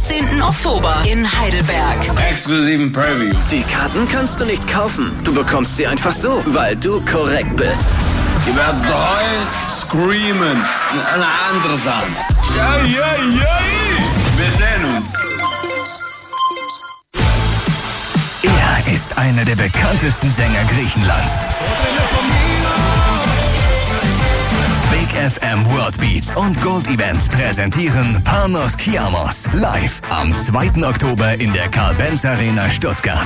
15. Oktober in Heidelberg. Exklusiven Preview. Die Karten kannst du nicht kaufen. Du bekommst sie einfach so, weil du korrekt bist. Ihr werdet heulen, screamen und alle andere sagen. Wir sehen uns. Er ist einer der bekanntesten Sänger Griechenlands. Big FM World Beats und Gold Events präsentieren Panos Kiamos live am 2. Oktober in der Carl-Benz Arena Stuttgart.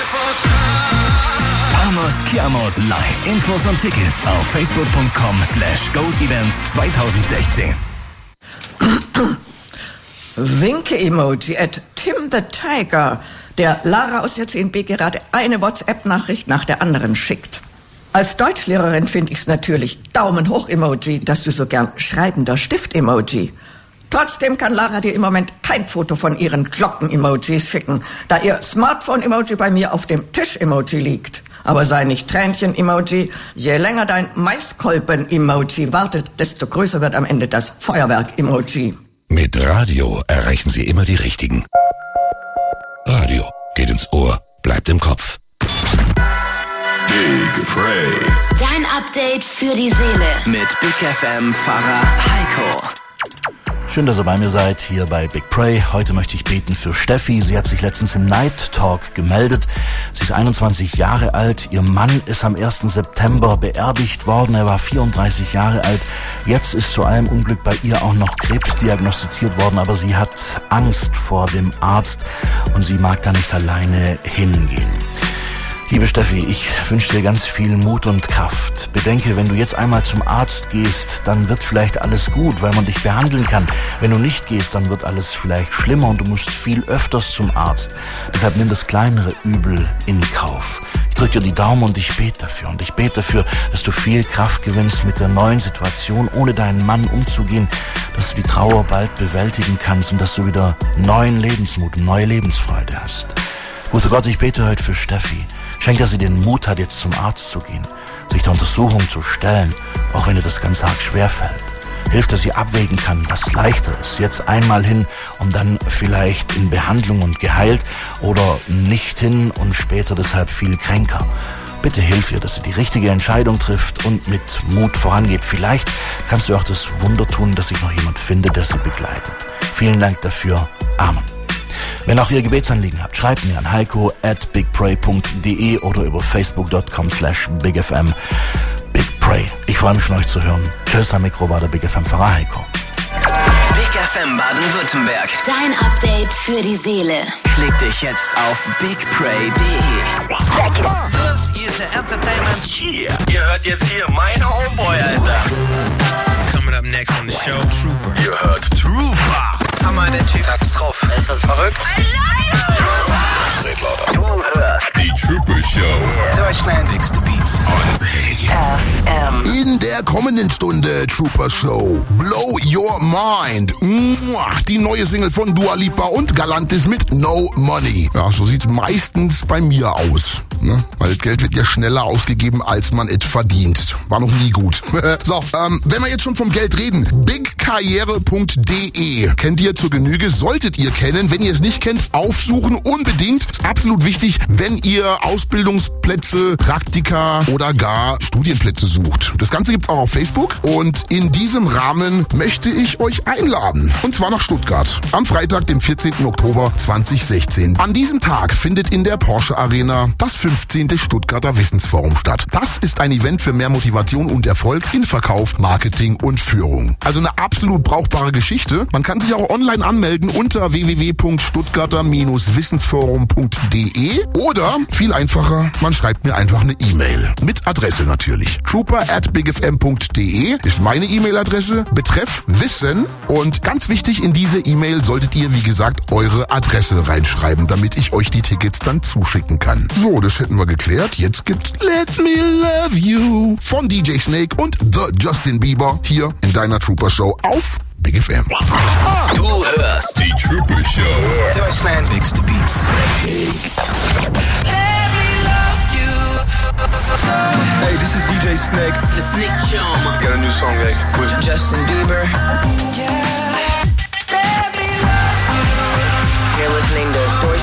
Panos Kiamos live. Infos und Tickets auf facebook.com/goldevents 2016. Winke-Emoji at Tim the Tiger, der Lara aus der 10b gerade eine WhatsApp-Nachricht nach der anderen schickt. Als Deutschlehrerin finde ich es natürlich Daumen hoch Emoji, dass du so gern schreibender Stift-Emoji. Trotzdem kann Lara dir im Moment kein Foto von ihren Glocken-Emojis schicken, da ihr Smartphone-Emoji bei mir auf dem Tisch-Emoji liegt. Aber sei nicht Tränchen-Emoji, je länger dein Maiskolben-Emoji wartet, desto größer wird am Ende das Feuerwerk-Emoji. Mit Radio erreichen Sie immer die Richtigen. Radio geht ins Ohr, bleibt im Kopf. Big Pray. Dein Update für die Seele. Mit Big FM Pfarrer Heiko. Schön, dass ihr bei mir seid, hier bei Big Pray. Heute möchte ich beten für Steffi. Sie hat sich letztens im Night Talk gemeldet. Sie ist 21 Jahre alt. Ihr Mann ist am 1. September beerdigt worden. Er war 34 Jahre alt. Jetzt ist zu allem Unglück bei ihr auch noch Krebs diagnostiziert worden. Aber sie hat Angst vor dem Arzt und sie mag da nicht alleine hingehen. Liebe Steffi, ich wünsche dir ganz viel Mut und Kraft. Bedenke, wenn du jetzt einmal zum Arzt gehst, dann wird vielleicht alles gut, weil man dich behandeln kann. Wenn du nicht gehst, dann wird alles vielleicht schlimmer und du musst viel öfters zum Arzt. Deshalb nimm das kleinere Übel in Kauf. Ich drücke dir die Daumen und ich bete dafür. Und ich bete dafür, dass du viel Kraft gewinnst mit der neuen Situation, ohne deinen Mann umzugehen, dass du die Trauer bald bewältigen kannst und dass du wieder neuen Lebensmut und neue Lebensfreude hast. Guter Gott, ich bete heute für Steffi. Schenk, dass sie den Mut hat, jetzt zum Arzt zu gehen, sich der Untersuchung zu stellen, auch wenn ihr das ganz arg schwerfällt. Hilft, dass sie abwägen kann, was leichter ist. Jetzt einmal hin und dann vielleicht in Behandlung und geheilt oder nicht hin und später deshalb viel kränker. Bitte hilf ihr, dass sie die richtige Entscheidung trifft und mit Mut vorangeht. Vielleicht kannst du auch das Wunder tun, dass sich noch jemand findet, der sie begleitet. Vielen Dank dafür. Amen. Wenn auch ihr Gebetsanliegen habt, schreibt mir an heiko@bigpray.de oder über facebook.com/bigfm. Big Pray. Ich freue mich von euch zu hören. Tschüss, am Mikro war der Big FM Pfarrer Heiko. Big FM Baden-Württemberg. Dein Update für die Seele. Klick dich jetzt auf bigpray.de. Das ist Entertainment. Cheer. Ihr hört jetzt hier mein Homeboy, Alter. Coming up next on the show, Trooper. Ihr hört Trooper. Hammer, der Typ hat's drauf. Er ist halt verrückt. Seht lauter. Du hörst die Trooper Show. Deutschland Mix the Beats On Big FM. In der kommenden Stunde Trooper Show Blow Your Mind. Die neue Single von Dua Lipa und Galantis mit No Money. Ja, so sieht's meistens bei mir aus. Ne? Weil Geld wird ja schneller ausgegeben, als man es verdient. War noch nie gut. So, wenn wir jetzt schon vom Geld reden. bigkarriere.de kennt ihr zur Genüge, solltet ihr kennen. Wenn ihr es nicht kennt, aufsuchen unbedingt. Ist absolut wichtig, wenn ihr Ausbildungsplätze, Praktika oder gar Studienplätze sucht. Das Ganze gibt's auch auf Facebook und in diesem Rahmen möchte ich euch einladen. Und zwar nach Stuttgart. Am Freitag, dem 14. Oktober 2016. An diesem Tag findet in der Porsche Arena das 15. Stuttgarter Wissensforum statt. Das ist ein Event für mehr Motivation und Erfolg in Verkauf, Marketing und Führung. Also eine absolut brauchbare Geschichte. Man kann sich auch online anmelden unter www.stuttgarter-wissensforum.de oder viel einfacher, man schreibt mir einfach eine E-Mail. Mit Adresse natürlich. trooper@bigfm.de ist meine E-Mail-Adresse. Betreff Wissen und ganz wichtig, in diese E-Mail solltet ihr, wie gesagt, eure Adresse reinschreiben, damit ich euch die Tickets dann zuschicken kann. So, das hätten wir geklärt. Jetzt gibt's Let Me Love You von DJ Snake und The Justin Bieber hier in deiner Trooper Show auf Big FM. Du hörst Die Trooper Show. Deutschland Mix the Beats. Hey, this is DJ Snake. The Snake Show. Got a new song with Justin Bieber.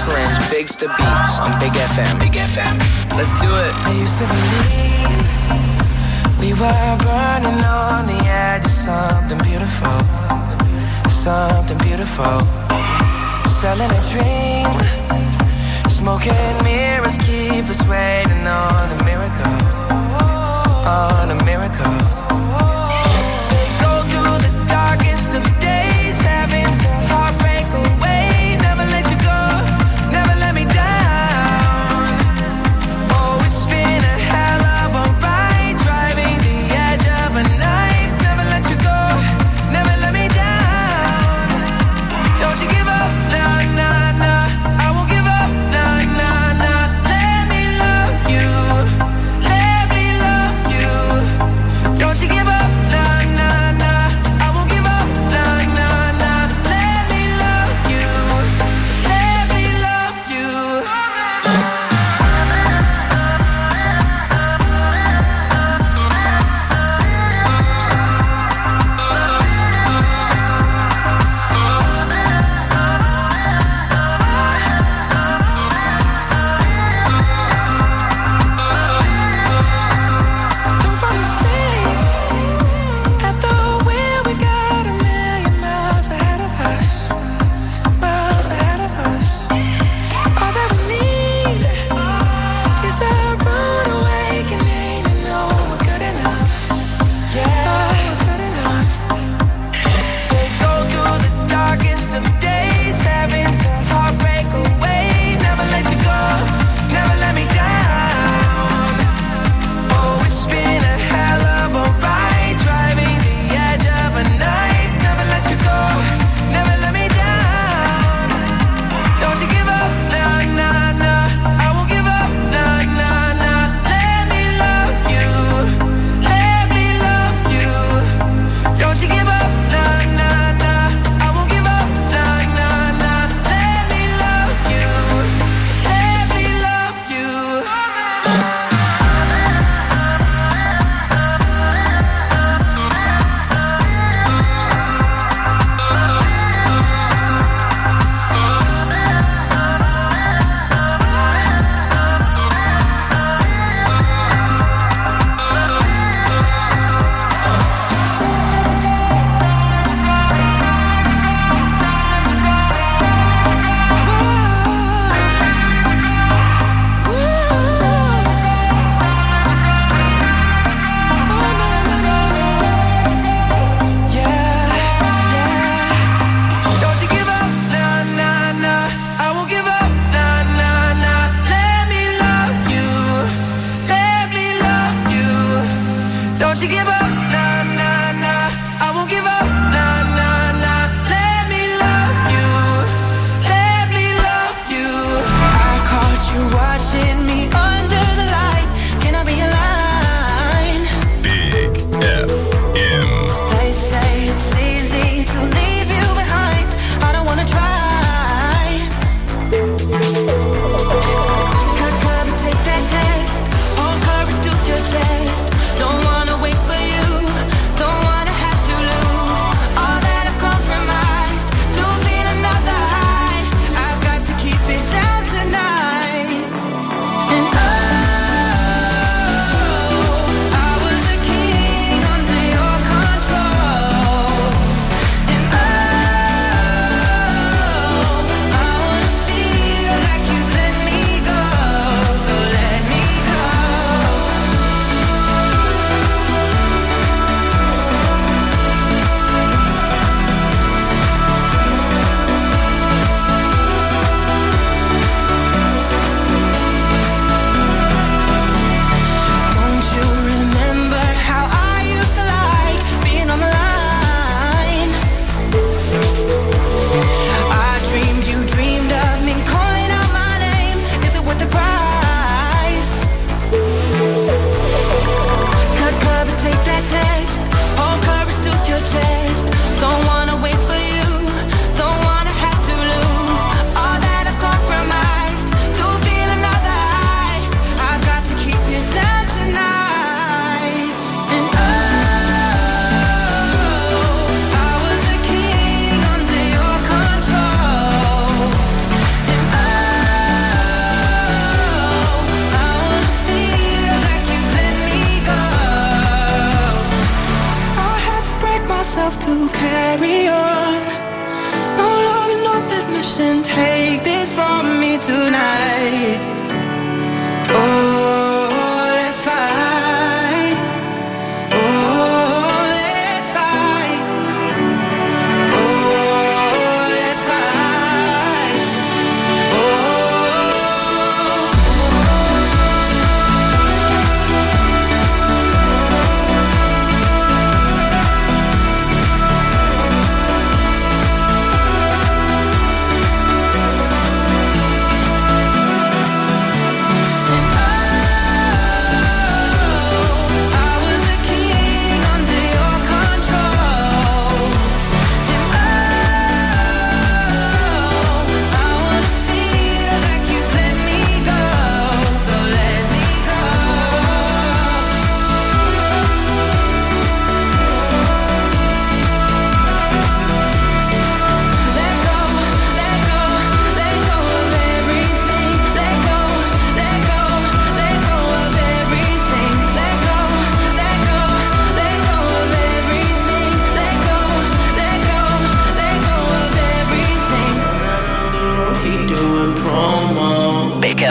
Ashland's Bigs to Beats on Big FM. Big FM. Let's do it. I used to believe we were burning on the edge of something beautiful. Something beautiful. Selling a dream. Smoking mirrors keep us waiting on a miracle. On a miracle. Say go through the darkest of days, having to heartbreak away. Never let you go, never let me down. Oh, it's been a hell of a ride, driving the edge of a knife. Never let you go, never let me down. Don't you give up, nah, nah, nah. I won't give up, nah, nah, nah. Let me love you, let me love you. Don't you give up.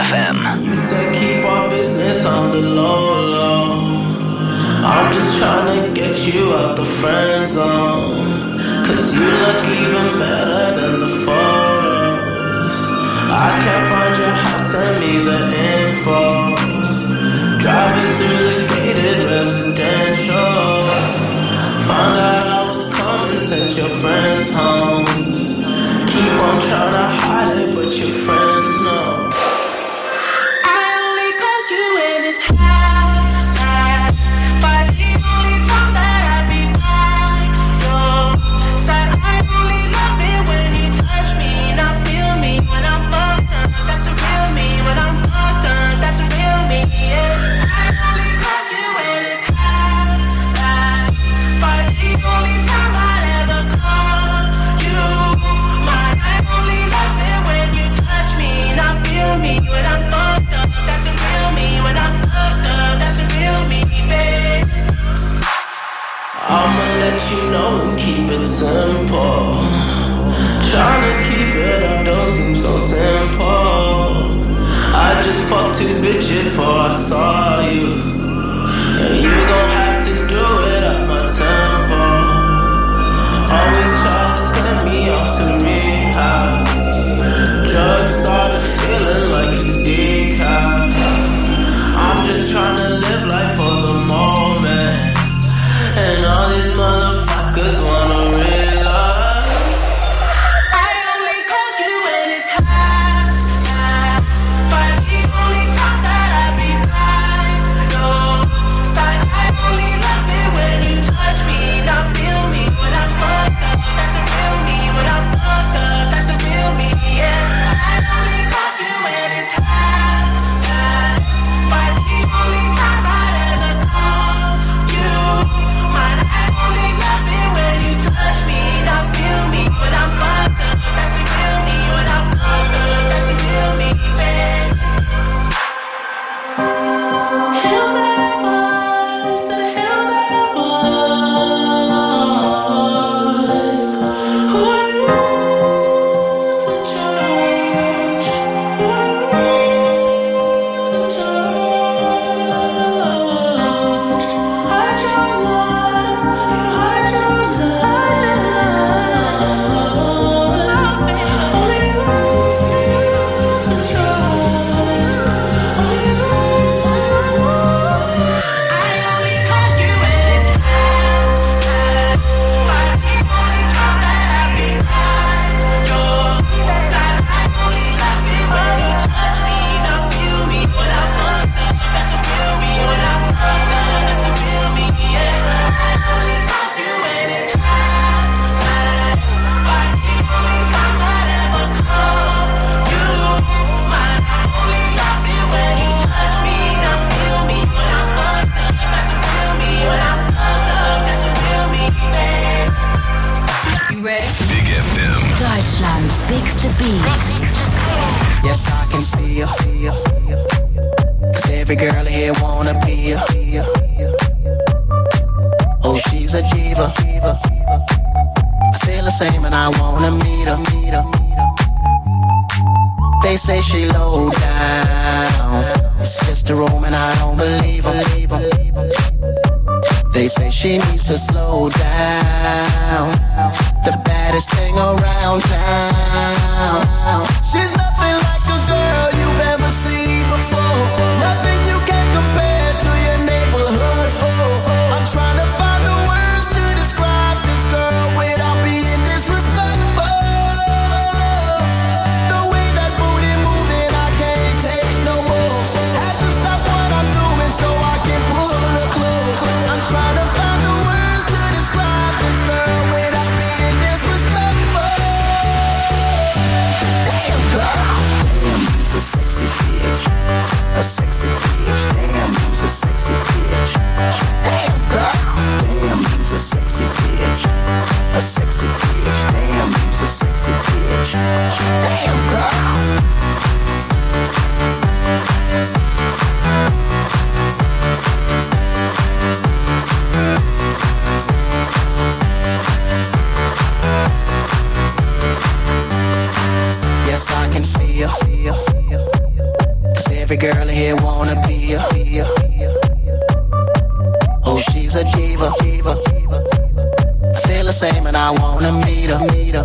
FM. You said keep our business on the low, low. I'm just trying to get you out the friend zone. Cause you look even better than the photos. I can't find your house, send me the info. Driving through the gated residential. Found out I was coming, sent your friends home. Keep on trying to hide it, but your friends know. I only call you when it's half past, but the only time that I be by your side. I only love it when you touch me, not feel me when I'm fucked up. That's a real me when I'm fucked up. That's a real me, yeah. I only call you when it's half past, but the only time I'd ever call you mine. I only love it when you touch me, not feel me when I'm fucked up. That's a real me when I'm fucked up. That's a real me, babe. I'ma let you know and keep it simple. Tryna keep it up don't seem so simple. I just fucked 2 bitches before I saw you, and you gon' have to do it at my tempo. Always try to send me off to rehab. Drugs started feeling like it's decaf. I'm just tryna live life for the moment, and all these motherfuckers wanna realize. I only call you when it's half past, but the only time that I be by your side. I only love it when you touch me, not feel me when I'm fucked up. That's a real me when I'm fucked up. That's a real me, yeah. I only call you when it's half past, but the only time I'd ever call you mine. I only love it when you touch me, not feel me when I'm fucked up. That's a real me when I'm fucked up. That's a real me, babe. Hills and voice, the hills and voice. Who are you to judge? Who are you to judge? Hide your lies, you hide your lies. Only you to trust. Only you. I only call you when it's half past, but the only time that I be by your side. I only love it when you touch me, not feel me when I'm fucked up. That's a real me when I'm fucked up. That's a real me, yeah. I only call you when it's half past, but the only time I'd ever call you mine. I only love it when you touch me, not feel me when I'm fucked up. That's a real me when I'm fucked up. That's a real me, babe. You ready? Big FM. Deutschlands bigste Beats. Yes, I can see you. Cause every girl here wanna be you. Oh, she's a diva. I feel the same and I wanna meet her. They say she low down. It's just a room and I don't believe them. They say she needs to slow down. The baddest thing around town. She's nothing like a girl you've ever seen before. Nothing you can compare to your neighborhood. I'm trying to find the words to describe this girl without being disrespectful. The way that booty moving, I can't take no more. Had to stop what I'm doing so I can pull her close. I'm trying to find the words to describe this girl without being disrespectful. Damn girl. Damn, you's a sexy bitch. A sexy bitch. Damn, you's a sexy bitch. Damn girl. Damn, you's a sexy bitch. A sexy bitch. Damn, you's a sexy bitch. Damn girl. Yes, I can see you. Every girl in here wanna be a. Oh, she's a diva. I feel the same and I wanna meet her.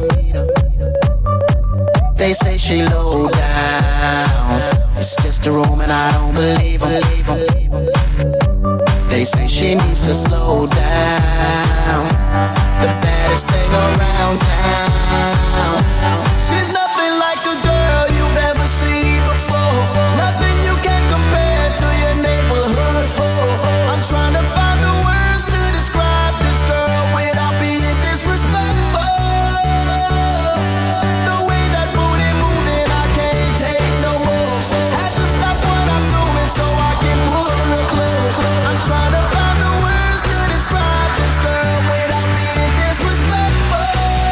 They say she low down. It's just a room and I don't believe them. They say she needs to slow down. The baddest thing around town. She's nothing like a girl you've ever seen before. Nothing you can compare to your neighborhood. I'm trying to find the words to describe this girl without being disrespectful. The way that booty moving, I can't take no more. Had to stop what I'm doing so I can pull her close. I'm trying to find the words to describe this girl without being disrespectful.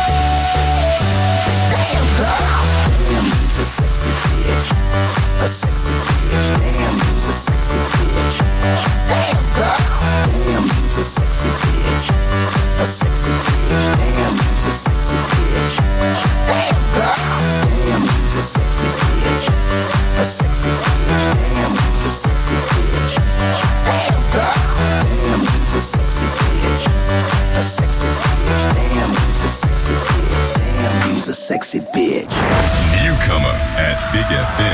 Damn girl, damn, you's a sexy bitch. A sexy bitch, damn, you's a sexy bitch. Damn girl, damn, you's a sexy bitch. A sexy bitch, damn, you's a sexy bitch. Damn girl, damn, you's a sexy bitch. A sexy bitch, damn, you's a sexy bitch. Damn girl, damn, you's a sexy bitch. A sexy bitch, damn, you's a sexy bitch. Damn, you's a sexy bitch. Newcomer at Big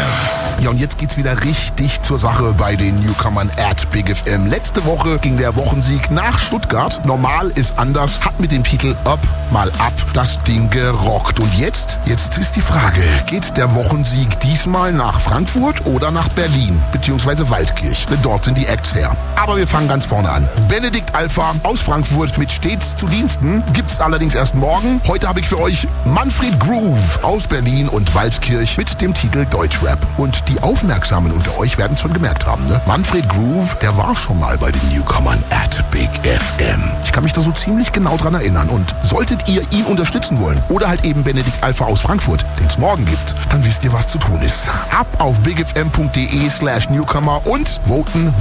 FM. Ja, und jetzt geht's wieder richtig zur Sache bei den Newcomern at Big FM. Letzte Woche ging der Wochensieg nach Stuttgart. Normal ist anders, hat mit dem Titel Up mal ab das Ding gerockt. Und jetzt ist die Frage, geht der Wochensieg diesmal nach Frankfurt oder nach Berlin, beziehungsweise Waldkirch? Denn dort sind die Acts her. Aber wir fangen ganz vorne an. Benedikt Alpha aus Frankfurt mit Stets zu Diensten gibt's allerdings erst morgen. Heute habe ich für euch Manfred Groove aus Berlin und Waldkirch mit dem Titel Deutschrap. Und die Aufmerksamen unter euch werden es schon gemerkt haben, ne? Manfred Groove, der war schon mal bei den Newcomern at Big FM. Ich kann mich da so ziemlich genau dran erinnern. Und solltet ihr ihn unterstützen wollen oder halt eben Benedikt Alpha aus Frankfurt, den es morgen gibt, dann wisst ihr, was zu tun ist. Ab auf bigfm.de/Newcomer und voten,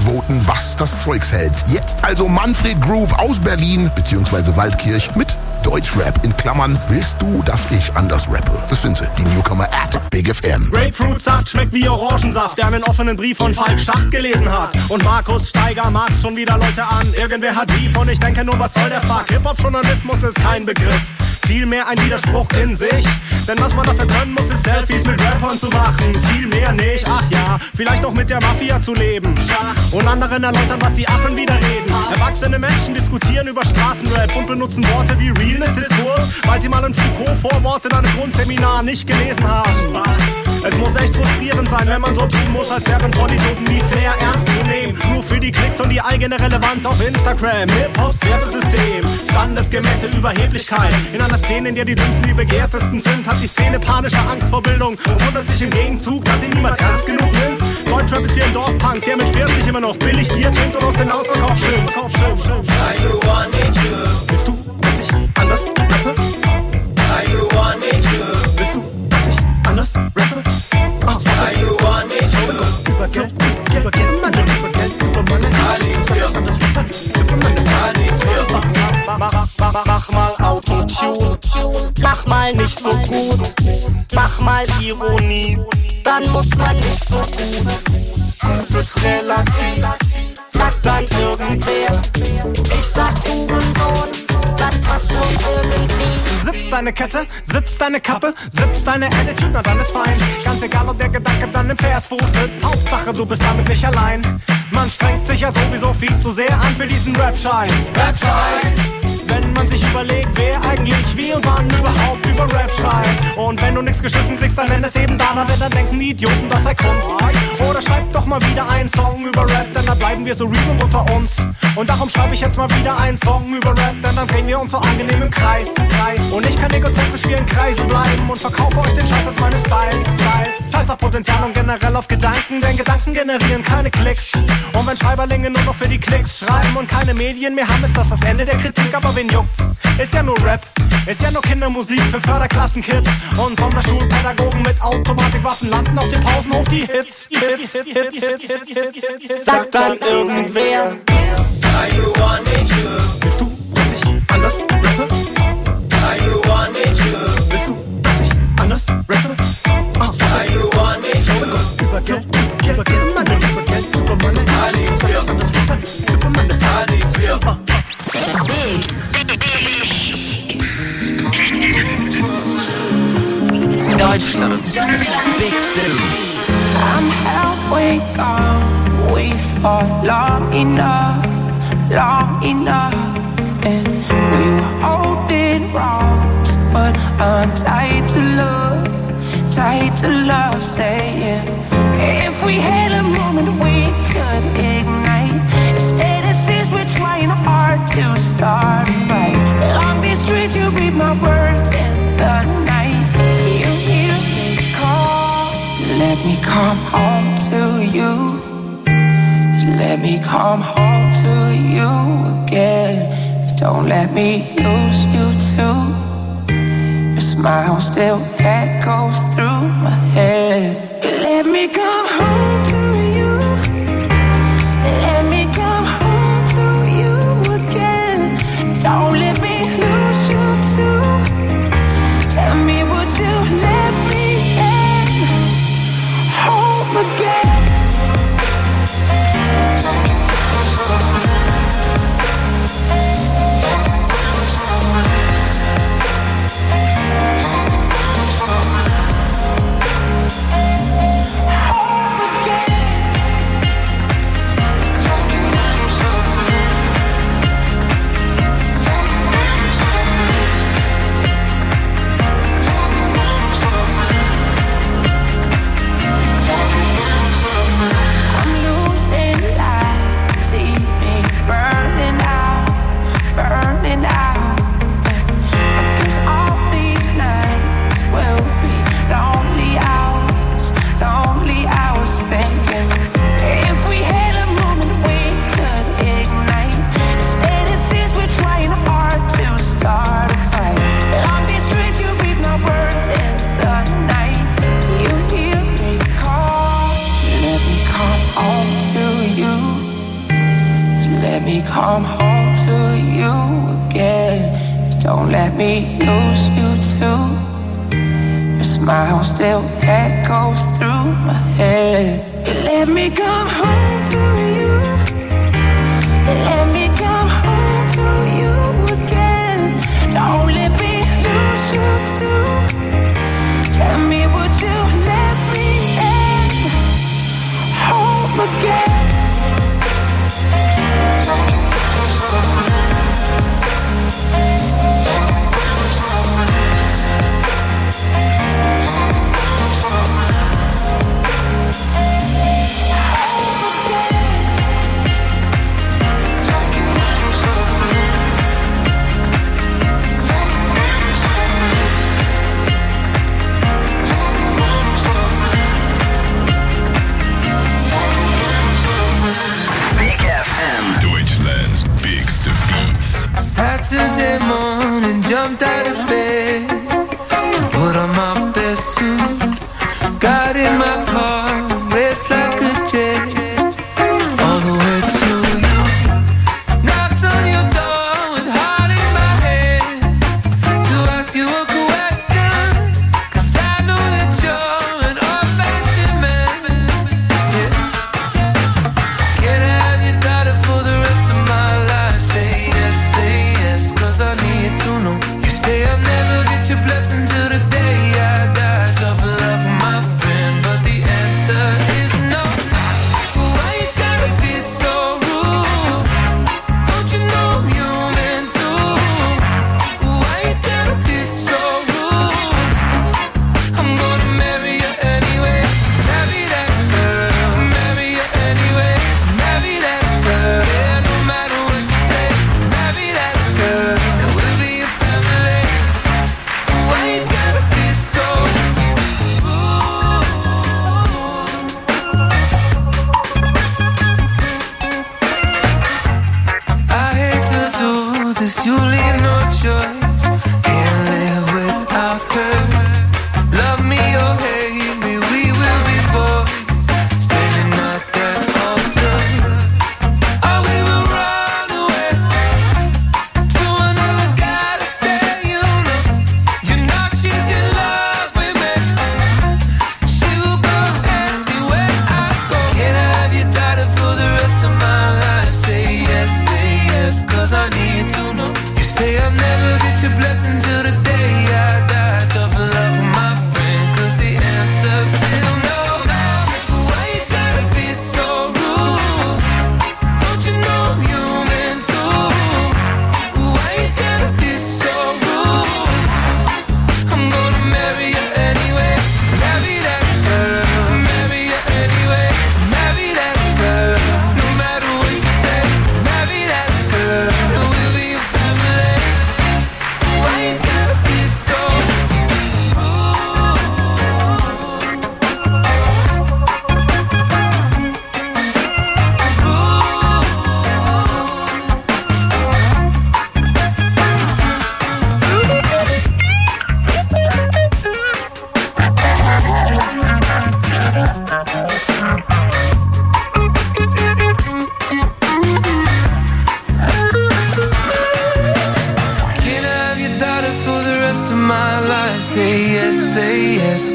was das Zeugs hält. Jetzt also Manfred Groove aus Berlin bzw. Waldkirch mit Deutschrap in Klammern. Willst du, dass ich anders rappe? Das sind sie, die Newcomer at Big FM. Grapefruitsaft schmeckt wie Orangensaft, der einen offenen Brief von Falk Schacht gelesen hat. Und Markus Steiger mag's schon wieder Leute an. Irgendwer hat Beef und ich denke nur, was soll der Fuck? Hip-Hop-Journalismus ist kein Begriff, vielmehr ein Widerspruch in sich. Denn was man dafür können muss, ist Selfies mit Rappern zu machen. Viel mehr nicht, ach ja, vielleicht auch mit der Mafia zu leben. Und anderen erläutern, was die Affen wieder reden. Erwachsene Menschen diskutieren über Straßenrap und benutzen Worte wie Realness-Diskurs, weil sie mal ein Foucault-Vorwort in einem Grundseminar nicht gelesen haben. Es muss echt frustrierend sein, wenn man so tun muss, als wären Vollidioten wie Flair ernst zu nehmen. Nur für die Klicks und die eigene Relevanz auf Instagram. Hip-Hops Wertesystem, standesgemäße Überheblichkeit. In einer Szene, in der die Dünnsten die Begehrtesten sind, hat die Szene panische Angst vor Bildung und wundert sich im Gegenzug, dass ihn niemand ernst genug nimmt. Deutschrap ist wie ein Dorfpunk, der mit 40 immer noch billig Bier trinkt und aus dem Ausverkauf schön. Willst du, dass ich anders rappe? Willst du, dass ich anders rappe? Über Geld, über Geld, über Money. Mach mal Autotune, mach mal nicht so gut, mach mal Ironie, dann muss man nicht so gut. Das ist relativ, sagt dann irgendwer, ich sag Hurensohn, das passt schon irgendwie. Sitzt deine Kette, sitzt deine Kappe, sitzt deine Attitude, na dann ist fein. Ganz egal, ob der Gedanke dann im Versfuß sitzt, Hauptsache du bist damit nicht allein. Man strengt sich ja sowieso viel zu sehr an für diesen Rap-Scheiß. Wenn man sich überlegt, wer eigentlich wie und wann überhaupt über Rap schreibt. Und wenn du nix geschissen kriegst, dann nenn es eben danach, denn dann denken die Idioten, das sei Kunst. Oder schreib doch mal wieder einen Song über Rap, denn dann bleiben wir so real und unter uns. Und darum schreibe ich jetzt mal wieder einen Song über Rap, denn dann drehen wir uns so angenehm im Kreis. Und ich kann egozentrisch wie ein Kreisel bleiben und verkaufe euch den Scheiß aus meines Styles. Scheiß auf Potenzial und generell auf Gedanken, denn Gedanken generieren keine Klicks. Und wenn Schreiberlinge nur noch für die Klicks schreiben und keine Medien mehr haben, ist das das Ende der Kritik, aber wen juckt's? Ist ja nur Rap, ist ja nur Kindermusik für Förderklassenkids. Und Sonderschulpädagogen mit Automatikwaffen landen auf dem Pausenhof die Hits. Sagt dann irgendwer, willst du, dass ich anders rappe? Willst du, dass ich anders rappe? Über Geld, Deutschlands bigste Beats. I'm halfway gone. We fought long enough, and we were holding wrongs, but I'm tied to love, saying if we had a moment we could ignite. Instead it seems we're trying hard to start a fight. Along these streets you read my words in the night. You hear me call, let me come home to you. Let me come home to you again. Don't let me lose you too. Your smile still echoes through my head. Let me come home to you. Let me come home to you again. Don't let me lose you too. Tell me, would you let me in home again? Come home to you again. Don't let me lose you too. Your smile still echoes through my head. Let me come home to you. Let me come home to you again. Don't let me lose you too. Tell me, would you let me in home again? Saturday morning, jumped out of bed and put on my best suit. Got in my car, raced like a jet, all the way to you. Knocked on your door with heart in my head to ask you a question, 'cause I know that you're an old-fashioned man. Yeah. Can I have your daughter for the rest of my life? Say yes, 'cause I need to know. You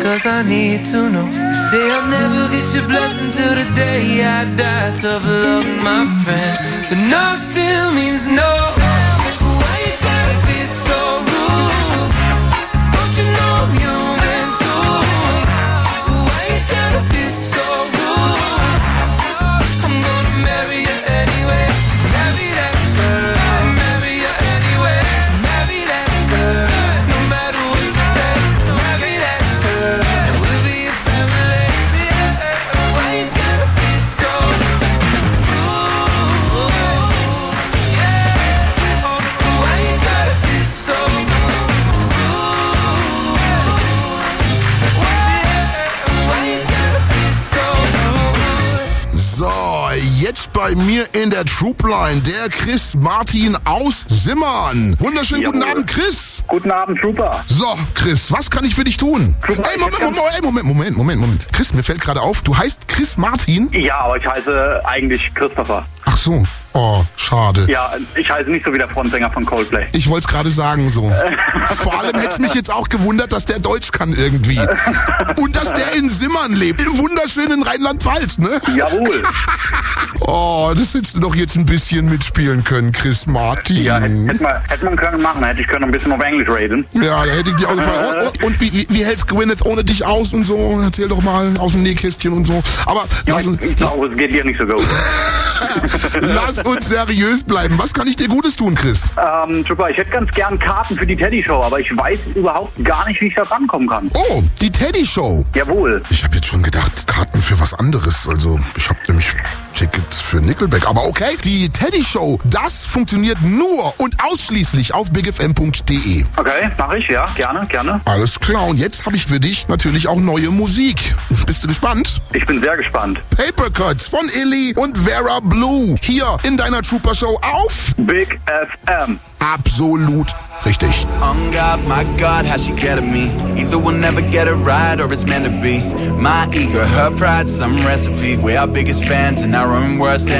cause I need to know. You say I'll never get your blessing till the day I die. Tough luck, my friend, but no still means no. Why you gotta be so rude? Don't you know I'm human too? Why you gotta be so rude? I'm gonna marry you anyway. Marry that girl. Marry you anyway. Marry that girl. No matter what you say. Marry that girl. And we'll be a family. Yeah. Why you gotta be so rude? Yeah. Why you gotta be so rude? Why you gotta be so rude? So, jetzt bei mir in der Troopline der Chris Martin aus Simmern. Wunderschönen guten Abend, Chris. Guten Abend, Trooper. So, Chris, was kann ich für dich tun? Moment. Chris, mir fällt gerade auf, du heißt Chris Martin? Ja, aber ich heiße eigentlich Christopher. Ach so. Oh, schade. Ja, ich heiße nicht so wie der Frontsänger von Coldplay. Ich wollte es gerade sagen so. Vor allem hätte es mich jetzt auch gewundert, dass der Deutsch kann irgendwie. Und dass der in Simmern lebt. Im wunderschönen Rheinland-Pfalz, ne? Jawohl. Oh, das hättest du doch jetzt ein bisschen mitspielen können, Chris Martin. Ja, hätte man können machen. Hätte ich können ein bisschen auf Englisch reden. Ja, da hätte ich dir auch gefallen. Und wie hältst Gwyneth ohne dich aus und so? Erzähl doch mal aus dem Nähkästchen und so. Aber ja, ich glaube, es geht dir nicht so gut. Lass uns seriös bleiben. Was kann ich dir Gutes tun, Chris? Super, ich hätte ganz gern Karten für die Teddy-Show, aber ich weiß überhaupt gar nicht, wie ich da rankommen kann. Oh, die Teddy-Show? Jawohl. Ich habe jetzt schon gedacht, Karten für was anderes. Also, ich habe nämlich Tickets für Nickelback. Aber okay, die Teddy-Show, das funktioniert nur und ausschließlich auf bigfm.de. Okay, mache ich, ja, gerne. Alles klar, und jetzt habe ich für dich natürlich auch neue Musik. Bist du gespannt? Ich bin sehr gespannt. Paper Cuts von Illy und Vera Blue. Hier in deiner Trooper Show auf Big FM. Absolut richtig. Oh God, my God, how she get at me. Either we'll never get it right or it's meant to be. My ego, her pride, some recipe. We're our biggest fans and our own worst